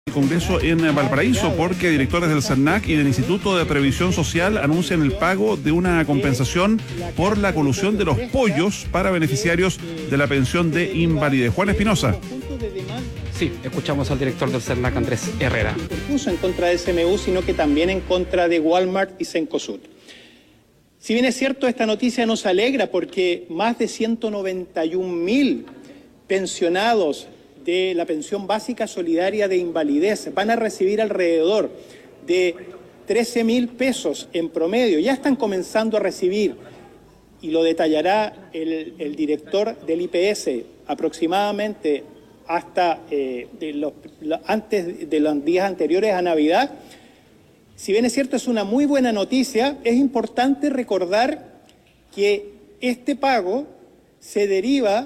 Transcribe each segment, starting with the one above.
El Congreso en Valparaíso, porque directores del CERNAC y del Instituto de Previsión Social anuncian el pago de una compensación por la colusión de los pollos para beneficiarios de la pensión de invalidez. Juan Espinosa. Sí, escuchamos al director del CERNAC, Andrés Herrera. No puso en contra de SMU, sino que también en contra de Walmart y Cencosud. Si bien es cierto, esta noticia nos alegra porque más de 191.000 pensionados de la pensión básica solidaria de invalidez van a recibir alrededor de 13.000 pesos en promedio. Ya están comenzando a recibir, y lo detallará el director del IPS, aproximadamente hasta antes de los días anteriores a Navidad. Si bien es cierto, es una muy buena noticia, es importante recordar que este pago se deriva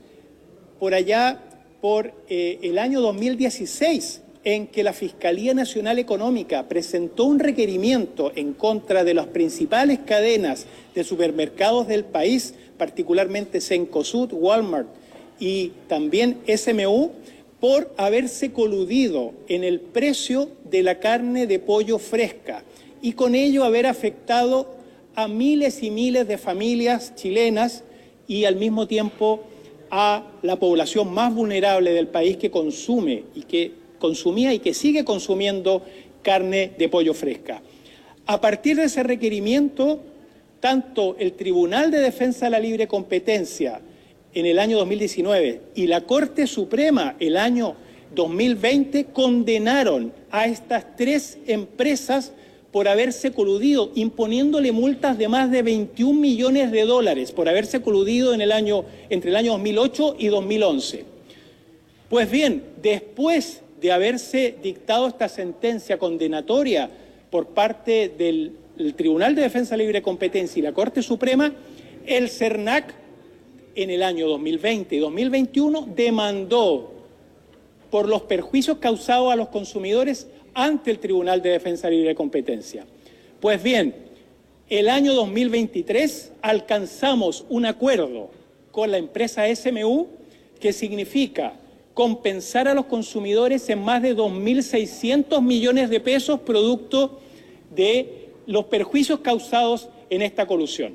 por allá por el año 2016, en que la Fiscalía Nacional Económica presentó un requerimiento en contra de las principales cadenas de supermercados del país, particularmente Cencosud, Walmart y también SMU, por haberse coludido en el precio de la carne de pollo fresca y con ello haber afectado a miles y miles de familias chilenas y al mismo tiempo a la población más vulnerable del país que consume y que consumía y que sigue consumiendo carne de pollo fresca. A partir de ese requerimiento, tanto el Tribunal de Defensa de la Libre Competencia en el año 2019 y la Corte Suprema el año 2020 condenaron a estas tres empresas por haberse coludido, imponiéndole multas de más de 21 millones de dólares por haberse coludido entre el año 2008 y 2011. Pues bien, después de haberse dictado esta sentencia condenatoria por parte del Tribunal de Defensa de Libre Competencia y la Corte Suprema, el CERNAC en el año 2020 y 2021 demandó por los perjuicios causados a los consumidores ante el Tribunal de Defensa de Libre Competencia. Pues bien, el año 2023 alcanzamos un acuerdo con la empresa SMU que significa compensar a los consumidores en más de 2.600 millones de pesos producto de los perjuicios causados en esta colusión.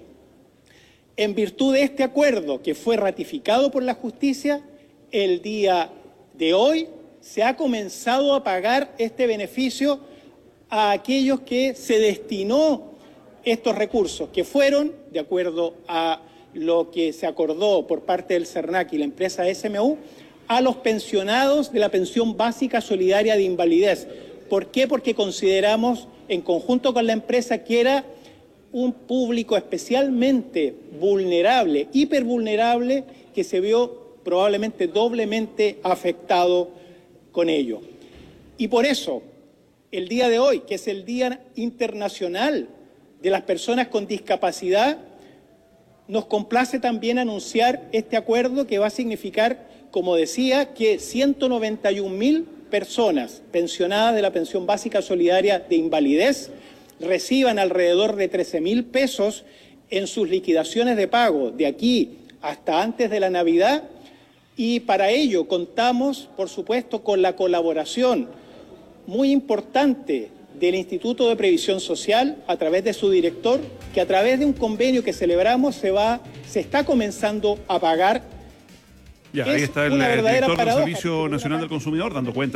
En virtud de este acuerdo que fue ratificado por la justicia, el día de hoy se ha comenzado a pagar este beneficio a aquellos que se destinó estos recursos, que fueron, de acuerdo a lo que se acordó por parte del CERNAC y la empresa SMU, a los pensionados de la pensión básica solidaria de invalidez. ¿Por qué? Porque consideramos, en conjunto con la empresa, que era un público especialmente vulnerable, hipervulnerable, que se vio probablemente doblemente afectado con ello. Y por eso, el día de hoy, que es el Día Internacional de las Personas con Discapacidad, nos complace también anunciar este acuerdo que va a significar, como decía, que 191.000 personas pensionadas de la pensión básica solidaria de invalidez reciban alrededor de 13.000 pesos en sus liquidaciones de pago de aquí hasta antes de la Navidad. Y para ello contamos, por supuesto, con la colaboración muy importante del Instituto de Previsión Social a través de su director, que a través de un convenio que celebramos se está comenzando a pagar. Ya, ahí está el director del Servicio Nacional del Consumidor dando cuenta